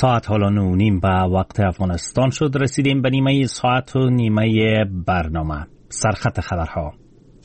ساعت حالا 9:30 به وقت افغانستان شد. رسیدیم به نیمه ساعت و نیمه برنامه. سرخط خبرها.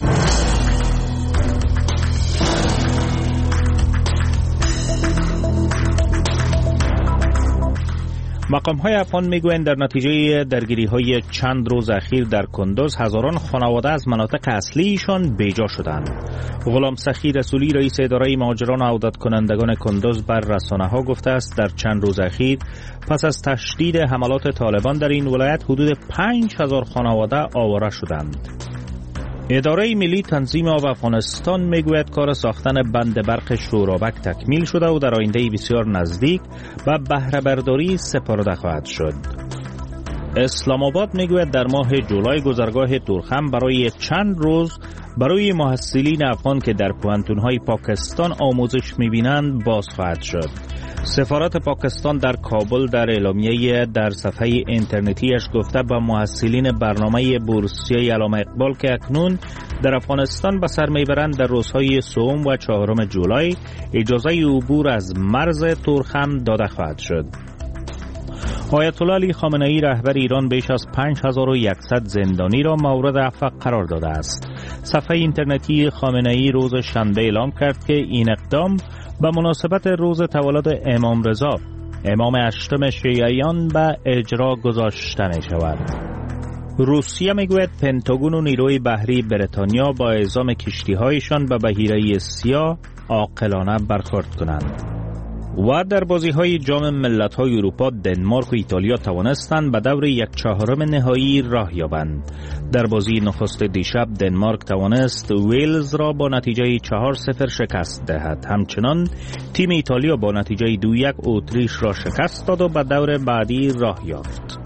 مقام‌های افغان میگویند در نتیجه درگیری‌های چند روز اخیر در کندوز هزاران خانواده از مناطق اصلیشان بیجا شدند. غلام سخی رسولی رئیس اداره مهاجران و عودت کنندگان کندوز بر رسانه‌ها گفته است در چند روز اخیر پس از تشدید حملات طالبان در این ولایت حدود 5000 خانواده آواره شدند. اداره ملی تنظیم آب افغانستان میگوید کار ساختن بند برق شورابک تکمیل شده و در آینده بسیار نزدیک به بهره برداری سپرده خواهد شد. اسلام آباد میگوید در ماه جولای گذرگاه تورخم برای چند روز برای محصلین افغان که در پوهنتون‌های پاکستان آموزش می‌بینند باز خواهد شد. سفارت پاکستان در کابل در اعلامیه در صفحه اینترنتیش گفته به محصلین برنامه بورسیه علامه اقبال که اکنون در افغانستان به سر میبرند در روزهای 3 و 4 جولای اجازه عبور از مرز تورخم داده خواهد شد. آیت الله علی خامنه ای رهبر ایران بیش از 5100 زندانی را مورد عفو قرار داده است. صفحه اینترنتی خامنه ای روز شنبه اعلام کرد که این اقدام به مناسبت روز تولد امام رضا امام 8 شیعیان به اجرا گذاشته می شود. روسیه میگوید پنتاگون و نیروی بحری بریتانیا با اعزام کشتی‌هایشان به بحیره سیاه عاقلانه برخورد کنند. و در بازی‌های جام ملت‌های اروپا دنمارک و ایتالیا توانستند به دور 1/4 نهایی راه یابند. در بازی نخست دیشب دنمارک توانست ویلز را با نتیجه 4-0 شکست دهد. همچنان تیم ایتالیا با نتیجه 2-1 اتریش را شکست داد و به دور بعدی راه یافت.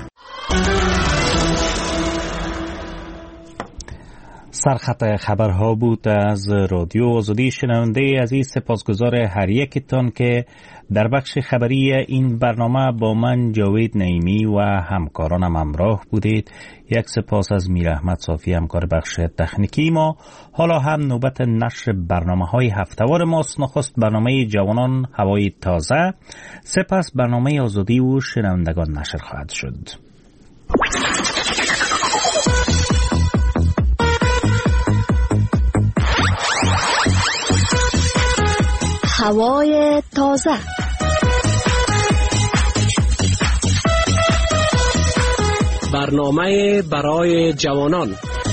سرخط خبرها بود از رادیو آزادی. شنونده عزیز سپاسگزار هر یکتان که در بخش خبری این برنامه با من جاوید نعیمی و همکارانم همراه بودید. یک سپاس از میر احمد صافی همکار بخش تکنیکی ما. حالا هم نوبت نشر برنامه‌های هفته‌وار ماست. نخست برنامه جوانان هوای تازه، سپس برنامه آزادی و شنوندگان نشر خواهد شد. هوای تازه. برنامه برای جوانان.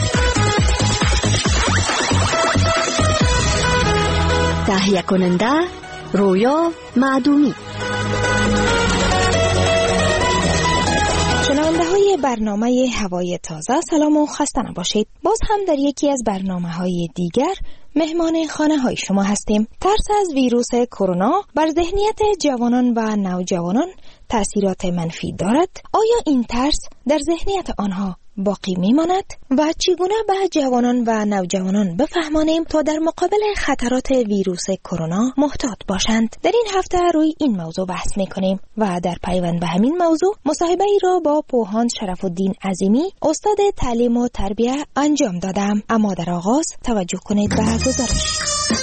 تهیه کننده رویا معدومی. شنونده های برنامه هوای تازه، سلام و خسته نباشید. باز هم در یکی از برنامه های دیگر مهمان خانه های شما هستیم. ترس از ویروس کرونا بر ذهنیت جوانان و نوجوانان تأثیرات منفی دارد. آیا این ترس در ذهنیت آنها باقی میماند و چگونه به جوانان و نوجوانان بفهمانیم تا در مقابل خطرات ویروس کرونا محتاط باشند؟ در این هفته روی این موضوع بحث میکنیم و در پیوند به همین موضوع مصاحبه ای را با پوهاند شرف‌الدین عظیمی استاد تعلیم و تربیت انجام دادم. اما در آغاز توجه کنید به گزارش.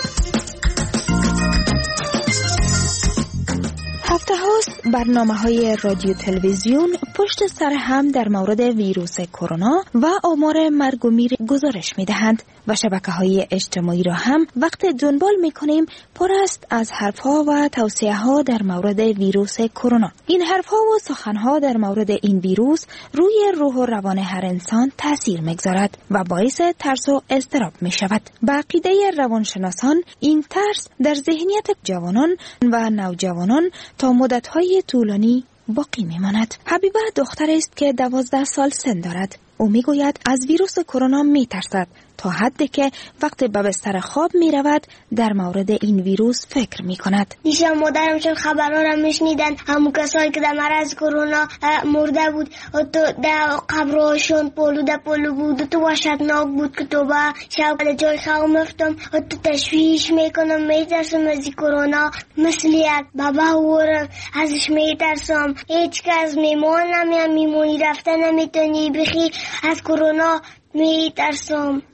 هفته هاست برنامه‌های رادیو تلویزیون پشت سر هم در مورد ویروس کرونا و آمار مرگ و میر گزارش می‌دهند و شبکه‌های اجتماعی را هم وقت دنبال می‌کنیم پر است از حرف‌ها و توصیه‌ها در مورد ویروس کرونا. این حرف‌ها و سخن‌ها در مورد این ویروس روی روح و روان هر انسان تأثیر می‌گذارد و باعث ترس و اضطراب می‌شود. به عقیده روانشناسان این ترس در ذهنیت جوانان و نوجوانان تا مدت‌های طولانی باقی می‌ماند. حبیبه دختر است که 12 سال سن دارد. او میگوید از ویروس کرونا میترسد تا حدی که وقتی به بستر خواب میرود در مورد این ویروس فکر میکند. دیشب مادرم چون خبرها را میشنیدن همون کسایی که در مرض کرونا مرده بود و تو در قبرهاشون پلو بود و تو وحشتناک بود که تو با شب جای خواب مفتم و تو تشویش میکنم، میترسم از کرونا مثل یک بابا ورم ازش میترسم. هیچ کس میمونی رفته نمیتونی بخی از کرونا میترسم.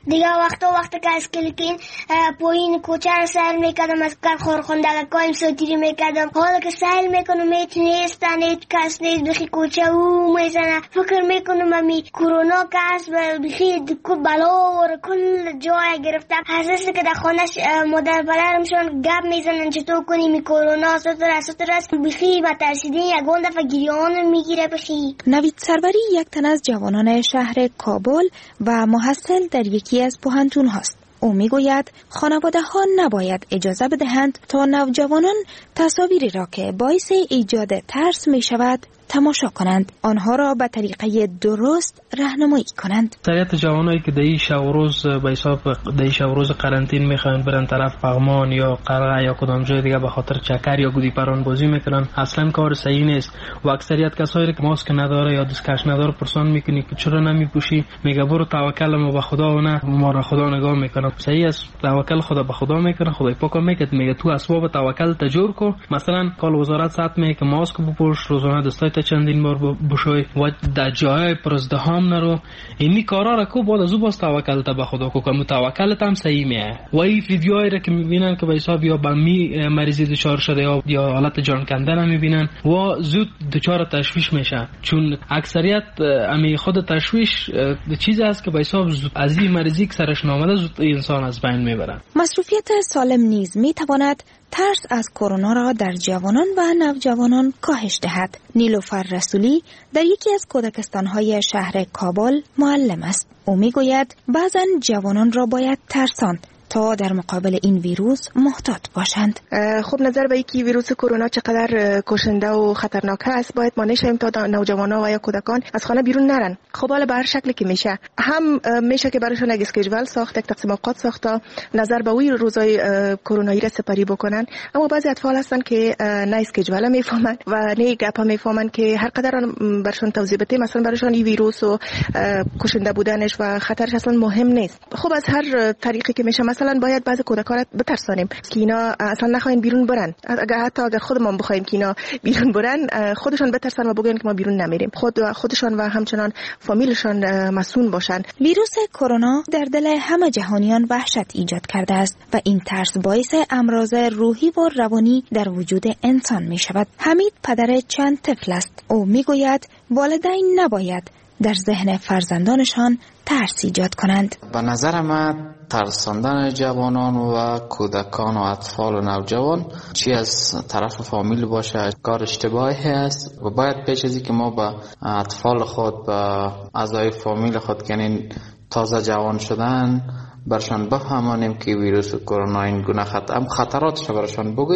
دیگه وقتی که از کلیکین پایین کوچه رو سیل میکردم، از خورخوندگه کایم ساتیری میکردم. حالا که سیل میکنم هیچ نیستن، هیچ کس نیست، بخی کوچه او میزنه. فکر میکنم امی کرونا که هست بخی بلا و کل جای گرفته. حساسی که در خانهش مادر پدرمشون گپ میزنن چطور کنیم کرونا سطر است بخی و ترسیدین یکون دفعه گریان میگیره. بخی نوید سروری یک تن از جوانان شهر کابل و محصل در یکی از پوهنتون هاست. او میگوید خانواده ها نباید اجازه بدهند تا نوجوانان تصاویری را که باعث ایجاد ترس می شود تماشا کنند، آنها را به طریقه درست راهنمایی کنند. اکثریت جوانایی که در شب و روز به حساب در شب و روز قرنطین میخوان برن طرف پغمان یا قرغه یا کدام جای دیگه به خاطر چکر یا گودی پران بازی میکنن، اصلا کار صحیح نیست. و اکثریت کسایی که ماسک نداره یا دستکش نداره پرسان میکنی که چرا نمیپوشی، میگه برو توکل ما به خدا و نه ما را خدا نگاه میکنه. صحیح است، توکل خدا به خدا میکنه، خدای پاک میگه میگه تو اسباب توکل تجور کو. مثلا کال وزارت ساعت میگه که ماسک بپوش، روزانه دستای چندین بار بشوی و در جای پرزدهام نرو. اینی کارا را کو بعد از او باز توکل به خدا کو که متوکلت هم صحیح میه. و این ویدیوهایی را که میبینن که به حساب یا با مریضی دچار شده یا حالت جان کندن میبینن و زود دچار تشویش میشه، چون اکثریت امی خود تشویش چیزی است که به حساب از این مریضی که سرش نامده زود انسان از بین میبرن. مصروفیت سالم نیز میتواند ترس از کرونا را در جوانان و نوجوانان کاهش دهد. نیلوفر رسولی در یکی از کودکستان‌های شهر کابل معلم است. او میگوید بعضا جوانان را باید ترساند تا در مقابل این ویروس محتاط باشند. خب نظر به اینکه ویروس کرونا چقدر کشنده و خطرناک است، باید مانع شویم تا نوجوانان و یا کودکان از خانه بیرون نرن. خب حالا به هر شکلی که میشه، هم میشه که براشون یک اسکیجول ساخت، یک تقسیم اوقات ساخت تا نظر به اون روزای کرونایی را سپری بکنن. اما بعضی اطفال هستن که نه اسکیجول میفهمن و نه گپ میفهمن که هر قدر براشون توضیح بدیم مثلا براشون این ویروس و کشنده بودنش و خطرش اصلا مهم نیست. خب از هر طریقی که میشه مثلا باید بعضی کودکان را بترسانیم که اینا اصلا نخواین بیرون برن. اگر خودمون بخوایم که اینا بیرون برن، خودشون بترسن و بگن که ما بیرون نمیریم. خودشون و همچنان فامیلشون مسئول باشن. ویروس کرونا در دل همه جهانیان وحشت ایجاد کرده است و این ترس باعث امراض روحی و روانی در وجود انسان می شود. حمید پدر چند طفل است. او می گوید والدین نباید در ذهن فرزندانشان ترس ایجاد کنند. به نظر من ترساندن جوانان و کودکان و اطفال و نوجوان چی از طرف فامیل باشه کار اشتباهی است و باید پیش از اینکه ما به اطفال خود و اعضای فامیل خود که یعنی تازه جوان شدن برشان بفهمانیم که ویروس کرونا این گونه خطراتش برشان بگوییم.